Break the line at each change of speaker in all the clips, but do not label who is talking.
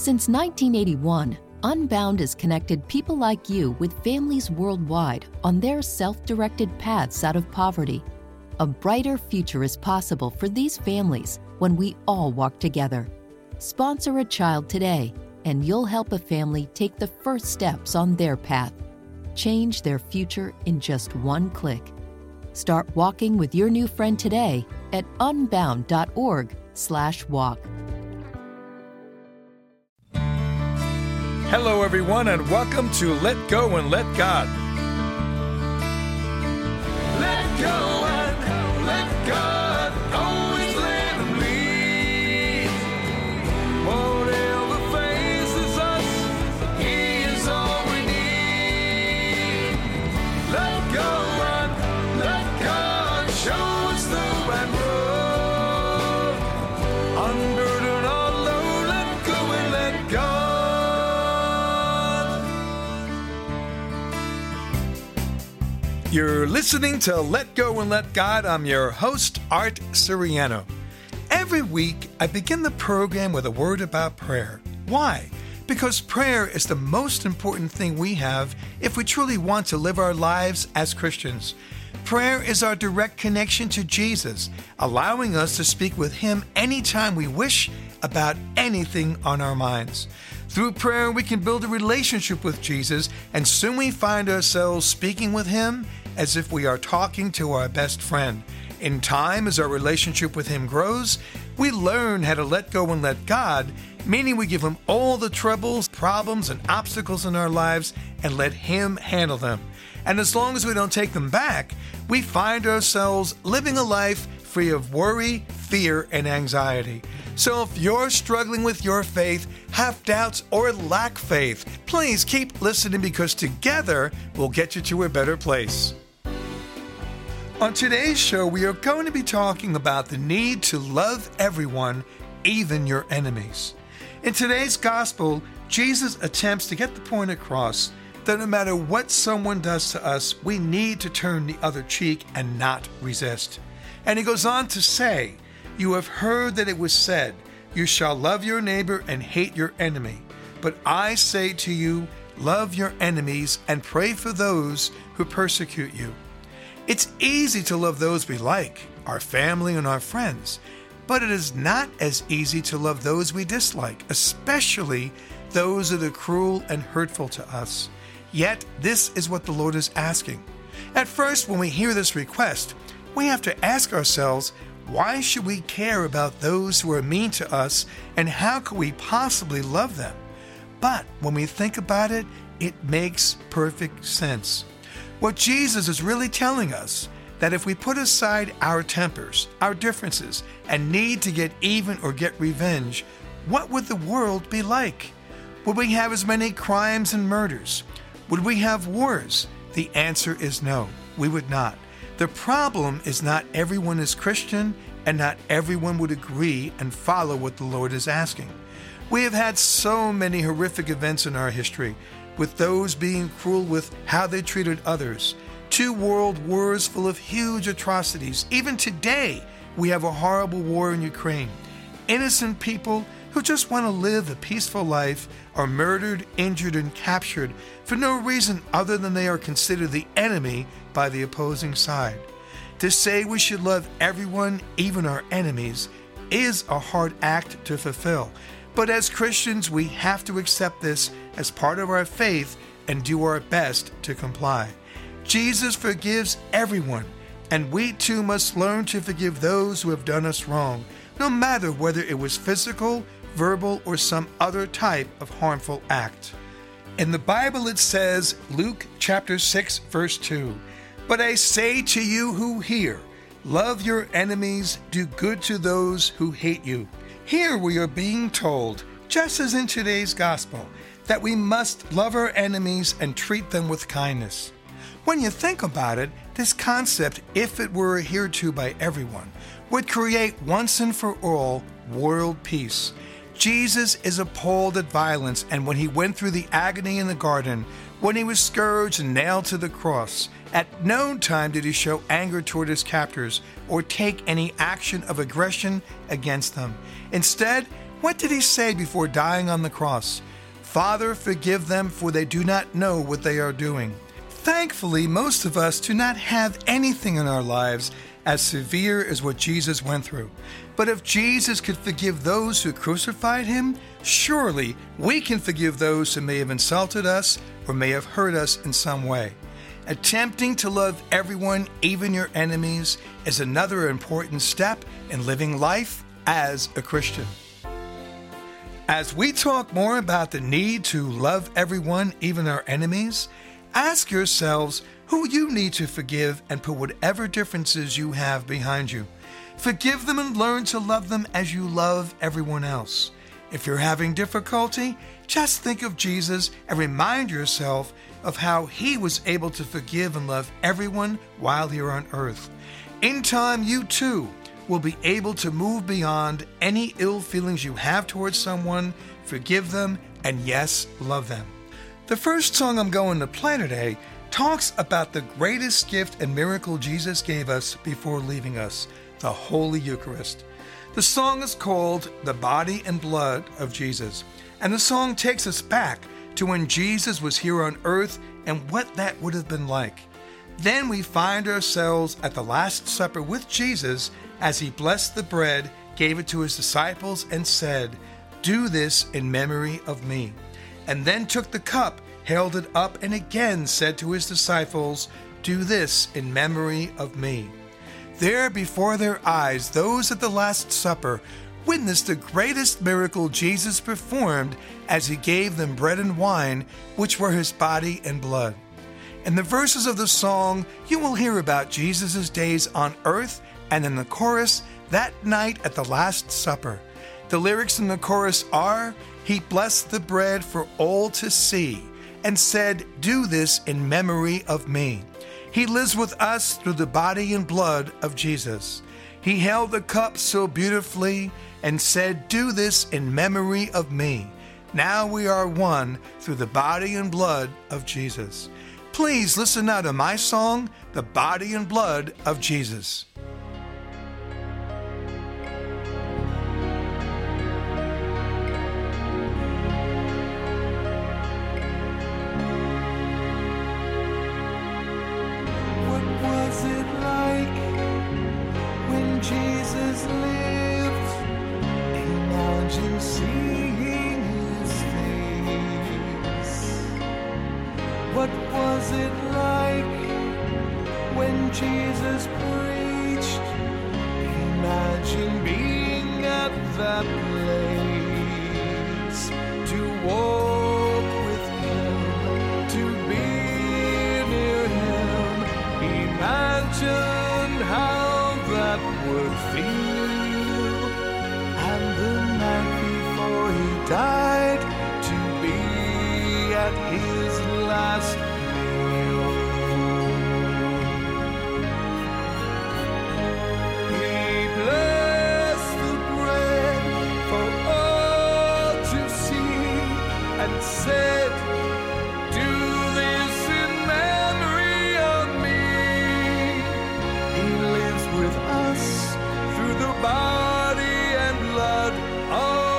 Since 1981, Unbound has connected people like you with families worldwide on their self-directed paths out of poverty. A brighter future is possible for these families when we all walk together. Sponsor a child today, and you'll help a family take the first steps on their path. Change their future in just one click. Start walking with your new friend today at unbound.org/walk.
Hello, everyone, and welcome to Let Go and Let God. Let go and let God, always let Him lead. Whatever faces us, He is all we need. Let go and let God show us the right road. Unburden our load, let go and let God. You're listening to Let Go and Let God. I'm your host, Art Siriano. Every week, I begin the program with a word about prayer. Why? Because prayer is the most important thing we have if we truly want to live our lives as Christians. Prayer is our direct connection to Jesus, allowing us to speak with Him anytime we wish about anything on our minds. Through prayer, we can build a relationship with Jesus, and soon we find ourselves speaking with Him as if we are talking to our best friend. In time, as our relationship with Him grows, we learn how to let go and let God, meaning we give Him all the troubles, problems, and obstacles in our lives and let Him handle them. And as long as we don't take them back, we find ourselves living a life free of worry, fear, and anxiety. So if you're struggling with your faith, have doubts, or lack faith, please keep listening, because together we'll get you to a better place. On today's show, we are going to be talking about the need to love everyone, even your enemies. In today's gospel, Jesus attempts to get the point across that no matter what someone does to us, we need to turn the other cheek and not resist. And He goes on to say, "You have heard that it was said, 'You shall love your neighbor and hate your enemy.' But I say to you, love your enemies and pray for those who persecute you." It's easy to love those we like, our family and our friends, but it is not as easy to love those we dislike, especially those that are cruel and hurtful to us. Yet, this is what the Lord is asking. At first, when we hear this request, we have to ask ourselves, why should we care about those who are mean to us, and how could we possibly love them? But when we think about it, it makes perfect sense. What Jesus is really telling us, that if we put aside our tempers, our differences, and need to get even or get revenge, what would the world be like? Would we have as many crimes and murders? Would we have wars? The answer is no, we would not. The problem is not everyone is Christian, and not everyone would agree and follow what the Lord is asking. We have had so many horrific events in our history, with those being cruel with how they treated others. 2 world wars full of huge atrocities. Even today, we have a horrible war in Ukraine. Innocent people who just want to live a peaceful life are murdered, injured, and captured for no reason other than they are considered the enemy by the opposing side. To say we should love everyone, even our enemies, is a hard act to fulfill. But as Christians, we have to accept this as part of our faith and do our best to comply. Jesus forgives everyone, and we too must learn to forgive those who have done us wrong, no matter whether it was physical, verbal, or some other type of harmful act. In the Bible it says, Luke chapter 6, verse 2, "But I say to you who hear, love your enemies, do good to those who hate you." Here we are being told, just as in today's gospel, that we must love our enemies and treat them with kindness. When you think about it, this concept, if it were adhered to by everyone, would create once and for all world peace. Jesus is appalled at violence, and when He went through the agony in the garden, when He was scourged and nailed to the cross, at no time did He show anger toward His captors or take any action of aggression against them. Instead, What did he say before dying on the cross? Father, forgive them, for they do not know what they are doing. Thankfully, most of us do not have anything in our lives as severe as what Jesus went through. But if Jesus could forgive those who crucified him, surely we can forgive those who may have insulted us or may have hurt us in some way. Attempting to love everyone, even your enemies, is another important step in living life as a Christian. As we talk more about the need to love everyone, even our enemies, ask yourselves who you need to forgive and put whatever differences you have behind you. Forgive them and learn to love them as you love everyone else. If you're having difficulty, just think of Jesus and remind yourself of how he was able to forgive and love everyone while here on earth. In time, you too will be able to move beyond any ill feelings you have towards someone, forgive them, and yes, love them. The first song I'm going to play today talks about the greatest gift and miracle Jesus gave us before leaving us, the Holy Eucharist. The song is called The Body and Blood of Jesus, and the song takes us back to when Jesus was here on earth and what that would have been like. Then we find ourselves at the Last Supper with Jesus as he blessed the bread, gave it to his disciples, and said, "Do this in memory of me." And then took the cup, held it up, and again said to his disciples, "Do this in memory of me." There before their eyes, those at the Last Supper witnessed the greatest miracle Jesus performed as he gave them bread and wine, which were his body and blood. In the verses of the song, you will hear about Jesus' days on earth, and in the chorus, that night at the Last Supper. The lyrics in the chorus are, "He blessed the bread for all to see, and said, 'Do this in memory of me.' He lives with us through the body and blood of Jesus. He held the cup so beautifully and said, 'Do this in memory of me.' Now we are one through the body and blood of Jesus." Please listen now to my song, The Body and Blood of Jesus.
What was it like when Jesus lived? Imagine seeing his face. What was it like when Jesus preached? Imagine being at that place, to walk with him, to be near him. Imagine how that would feel. And the night before he died, to be at his last meal. He blessed the bread for all to see and said, "Do this in memory of me." He lives with us through the body and blood of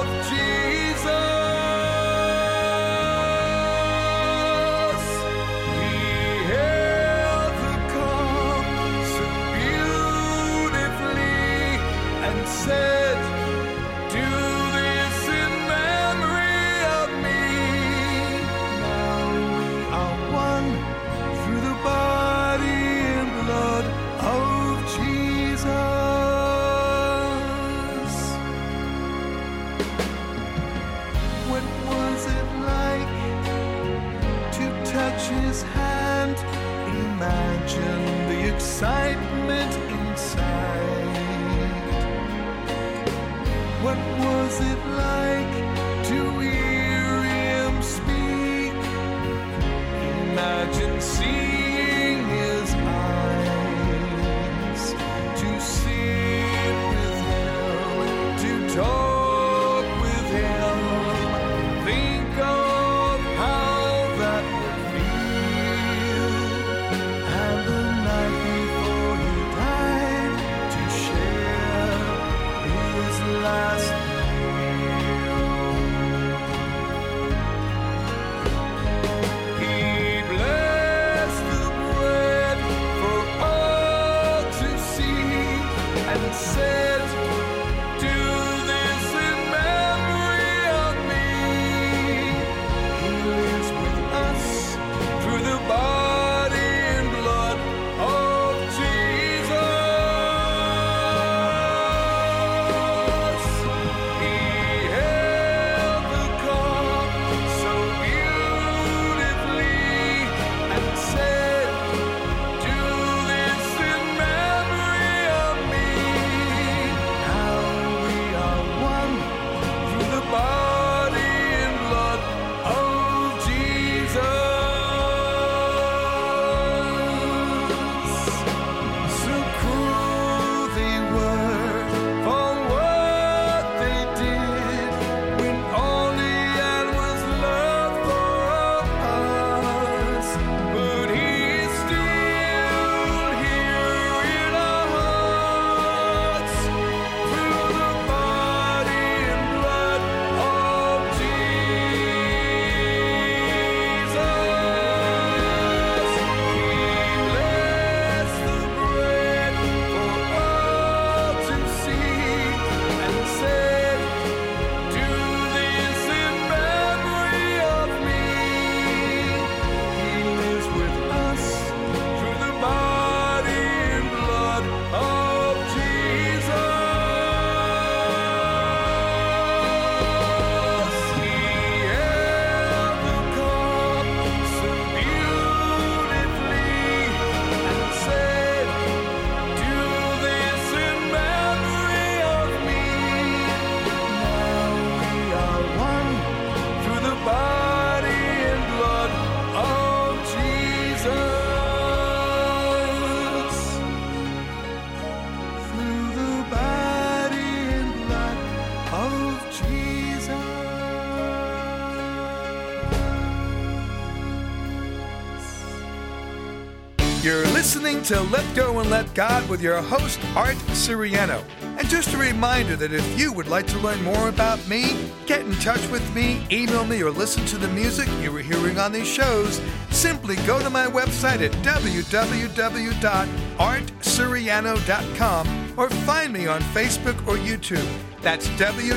Jesus. He held the cup so beautifully and said, "Do this in memory of me." Now we are one through the body and blood of Jesus. What was it like to touch his hand? Imagine the excitement inside. What was it like to hear him speak? Imagine seeing his eyes, to sit with him, to talk with him. Think of how that would feel. And the night before he died, to share his last meal.
You're listening to Let Go and Let God with your host, Art Siriano. And just a reminder that if you would like to learn more about me, get in touch with me, email me, or listen to the music you were hearing on these shows, simply go to my website at www.artsiriano.com or find me on Facebook or YouTube. That's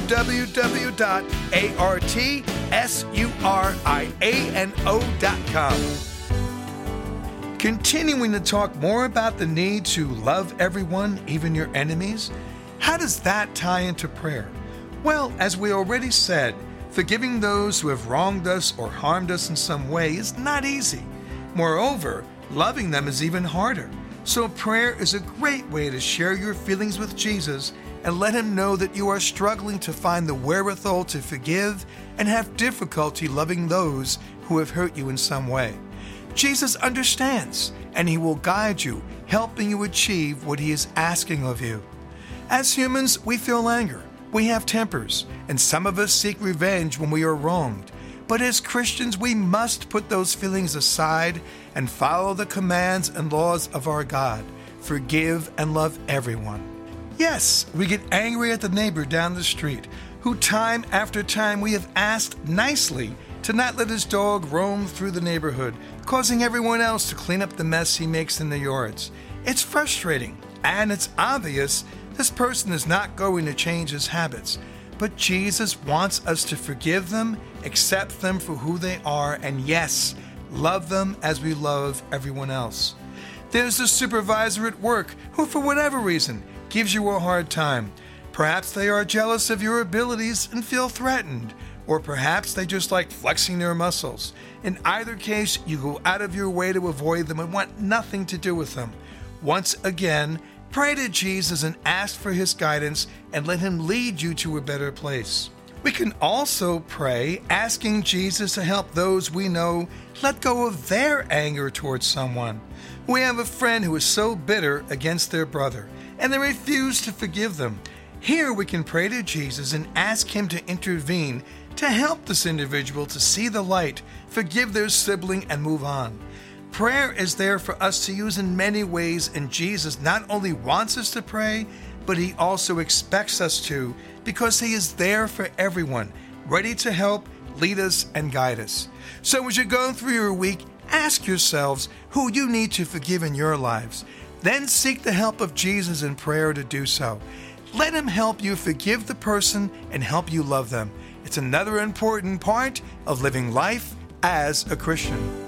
www.artsuriano.com. Continuing to talk more about the need to love everyone, even your enemies. How does that tie into prayer? Well, as we already said, forgiving those who have wronged us or harmed us in some way is not easy. Moreover, loving them is even harder. So prayer is a great way to share your feelings with Jesus and let him know that you are struggling to find the wherewithal to forgive and have difficulty loving those who have hurt you in some way. Jesus understands, and he will guide you, helping you achieve what he is asking of you. As humans, we feel anger, we have tempers, and some of us seek revenge when we are wronged. But as Christians, we must put those feelings aside and follow the commands and laws of our God. Forgive and love everyone. Yes, we get angry at the neighbor down the street, who time after time we have asked nicely to not let his dog roam through the neighborhood, causing everyone else to clean up the mess he makes in the yards. It's frustrating, and it's obvious this person is not going to change his habits. But Jesus wants us to forgive them, accept them for who they are, and yes, love them as we love everyone else. There's the supervisor at work who, for whatever reason, gives you a hard time. Perhaps they are jealous of your abilities and feel threatened, or perhaps they just like flexing their muscles. In either case, you go out of your way to avoid them and want nothing to do with them. Once again, pray to Jesus and ask for his guidance and let him lead you to a better place. We can also pray asking Jesus to help those we know let go of their anger towards someone. We have a friend who is so bitter against their brother, and they refuse to forgive them. Here we can pray to Jesus and ask him to intervene to help this individual to see the light, forgive their sibling, and move on. Prayer is there for us to use in many ways, and Jesus not only wants us to pray, but he also expects us to, because he is there for everyone, ready to help, lead us, and guide us. So as you go through your week, ask yourselves who you need to forgive in your lives. Then seek the help of Jesus in prayer to do so. Let him help you forgive the person and help you love them. It's another important part of living life as a Christian.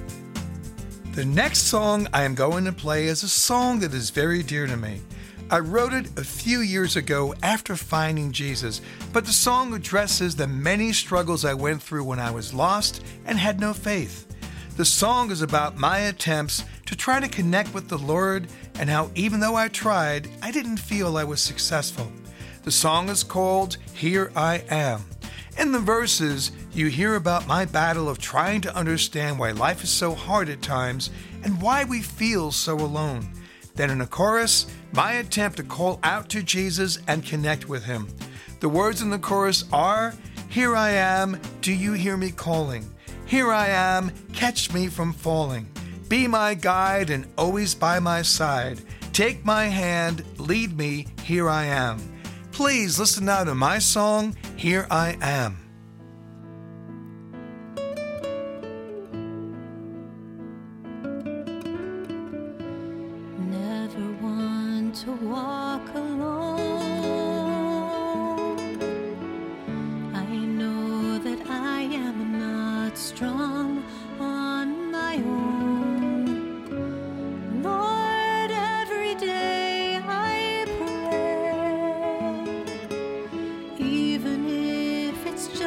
The next song I am going to play is a song that is very dear to me. I wrote it a few years ago after finding Jesus, but the song addresses the many struggles I went through when I was lost and had no faith. The song is about my attempts to try to connect with the Lord and how even though I tried, I didn't feel I was successful. The song is called Here I Am. In the verses, you hear about my battle of trying to understand why life is so hard at times and why we feel so alone. Then in the chorus, my attempt to call out to Jesus and connect with him. The words in the chorus are, Here I am, do you hear me calling? Here I am, catch me from falling. Be my guide and always by my side. Take my hand, lead me, here I am. Please listen now to my song, Here I Am.
Never want to walk alone. I know that I am not strong on my own. Lord, every day I pray, even if it's just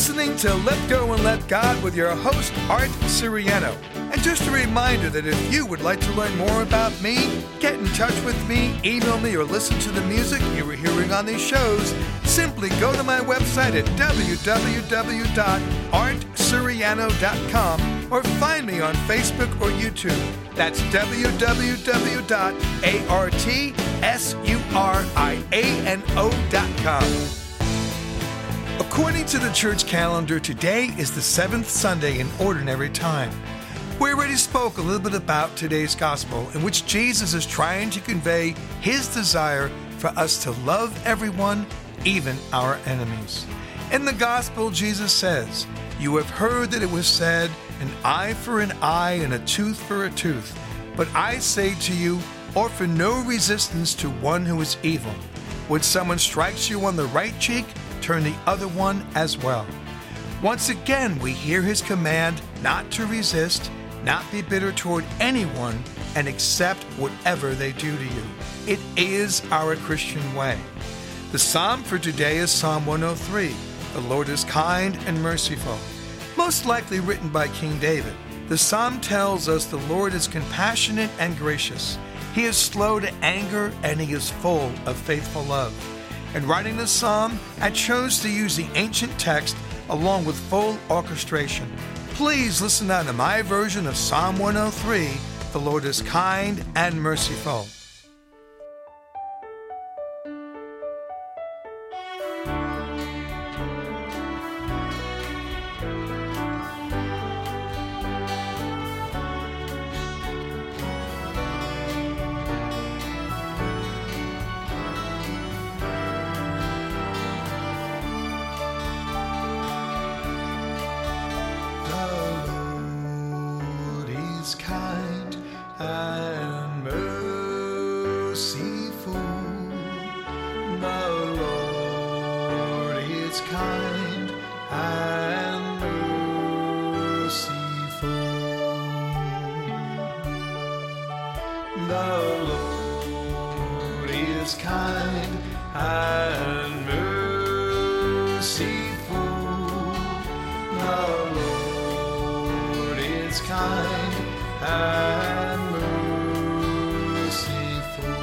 listening to Let Go and Let God with your host, Art Siriano. And just a reminder that if you would like to learn more about me, get in touch with me, email me, or listen to the music you were hearing on these shows, simply go to my website at www.artsiriano.com or find me on Facebook or YouTube. That's www.artsuriano.com. According to the church calendar, today is the 7th Sunday in Ordinary Time. We already spoke a little bit about today's gospel, in which Jesus is trying to convey his desire for us to love everyone, even our enemies. In the gospel, Jesus says, "You have heard that it was said, an eye for an eye and a tooth for a tooth. But I say to you, offer no resistance to one who is evil. When someone strikes you on the right cheek, turn the other one as well." Once again, we hear his command not to resist, not be bitter toward anyone, and accept whatever they do to you. It is our Christian way. The psalm for today is Psalm 103. The Lord is kind and merciful. Most likely written by King David, the psalm tells us the Lord is compassionate and gracious. He is slow to anger and he is full of faithful love. In writing the psalm, I chose to use the ancient text along with full orchestration. Please listen now to my version of Psalm 103, "The Lord is kind and merciful." Kind and merciful. The Lord is kind and merciful. The Lord is kind and merciful. The Lord is kind and merciful.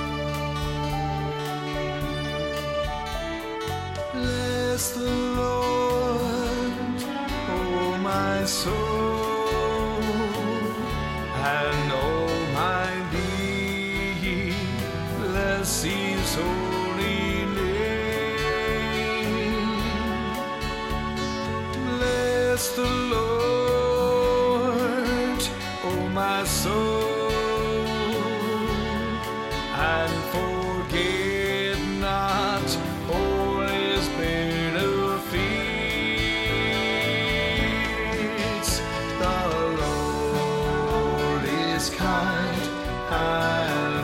Bless the Lord, oh my soul, and all my being. Bless his holy name. Bless the Lord, my soul, and forget not all his benefits. The Lord is kind and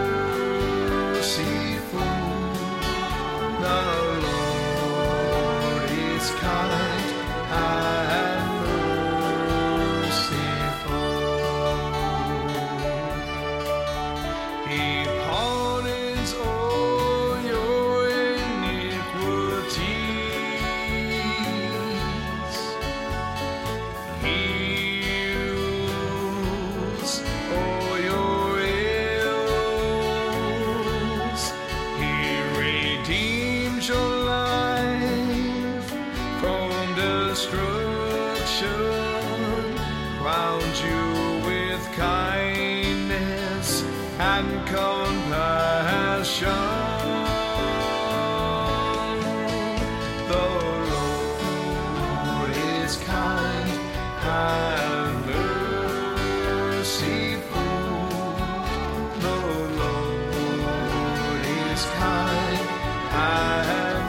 merciful. The Lord is kind and merciful. He pardons all your iniquities. Heals all your ills. He redeems your life from destruction, crowns you with kindness and compassion. The Lord is kind and merciful. The Lord is kind and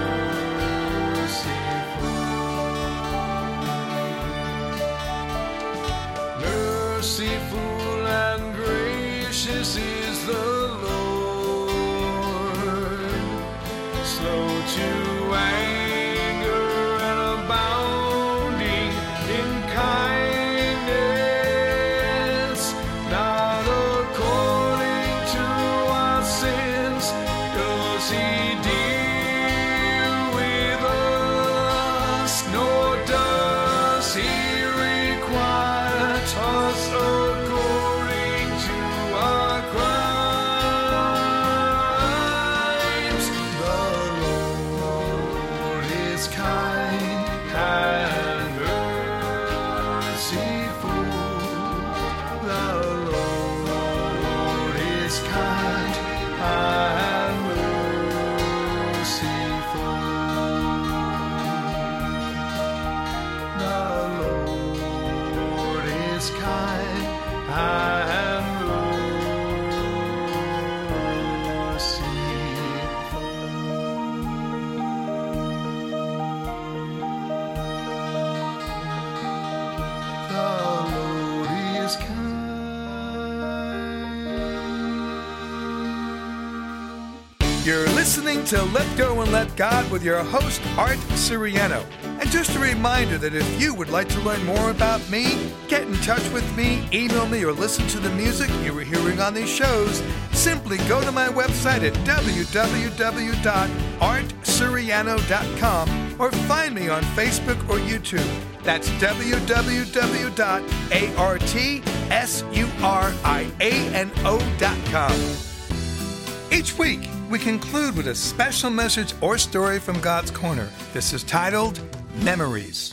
merciful. Merciful and gracious is the Lord, slow to anger and abounding in kindness, not according to our sins does he deal with us, nor is kind and You're listening to Let Go and Let God with your host, Art Siriano. And just a reminder that if you would like to learn more about me, get in touch with me, email me, or listen to the music you were hearing on these shows, simply go to my website at www.artsiriano.com or find me on Facebook or YouTube. That's www.artsuriano.com. Each week, we conclude with a special message or story from God's Corner. This is titled Memories.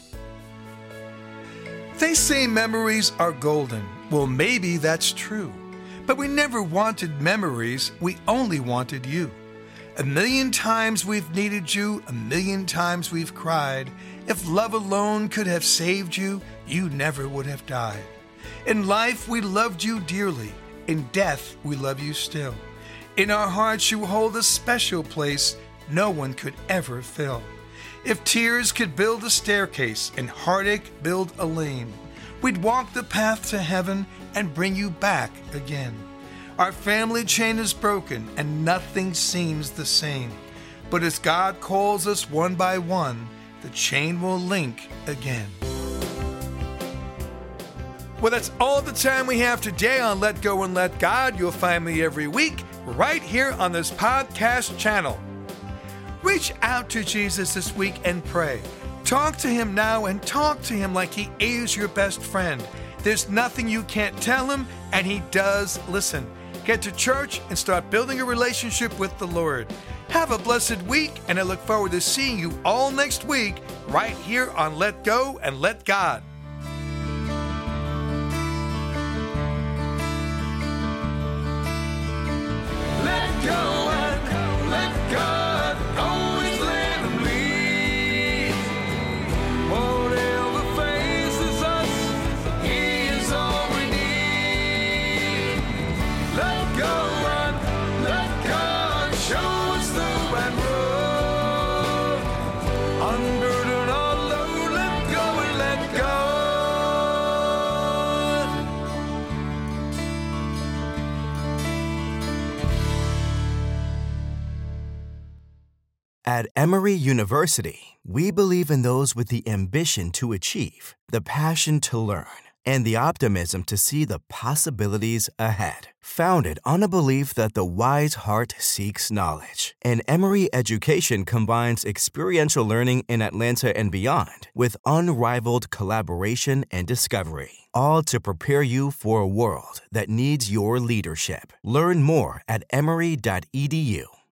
They say memories are golden. Well, maybe that's true. But we never wanted memories. We only wanted you. 1,000,000 times we've needed you. 1,000,000 times we've cried. If love alone could have saved you, you never would have died. In life, we loved you dearly. In death, we love you still. In our hearts, you hold a special place no one could ever fill. If tears could build a staircase and heartache build a lane, we'd walk the path to heaven and bring you back again. Our family chain is broken and nothing seems the same. But as God calls us one by one, the chain will link again. Well, that's all the time we have today on Let Go and Let God. You'll find me every week right here on this podcast channel. Reach out to Jesus this week and pray. Talk to him now and talk to him like he is your best friend. There's nothing you can't tell him, and he does listen. Get to church and start building a relationship with the Lord. Have a blessed week, and I look forward to seeing you all next week right here on Let Go and Let God.
Let go and let God, always let him lead. Whatever faces us, he is all we need. Let go and let God show us the right road. Unburden our load, let go and let God.
At Emory University, we believe in those with the ambition to achieve, the passion to learn, and the optimism to see the possibilities ahead. Founded on a belief that the wise heart seeks knowledge, and Emory education combines experiential learning in Atlanta and beyond with unrivaled collaboration and discovery, all to prepare you for a world that needs your leadership. Learn more at emory.edu.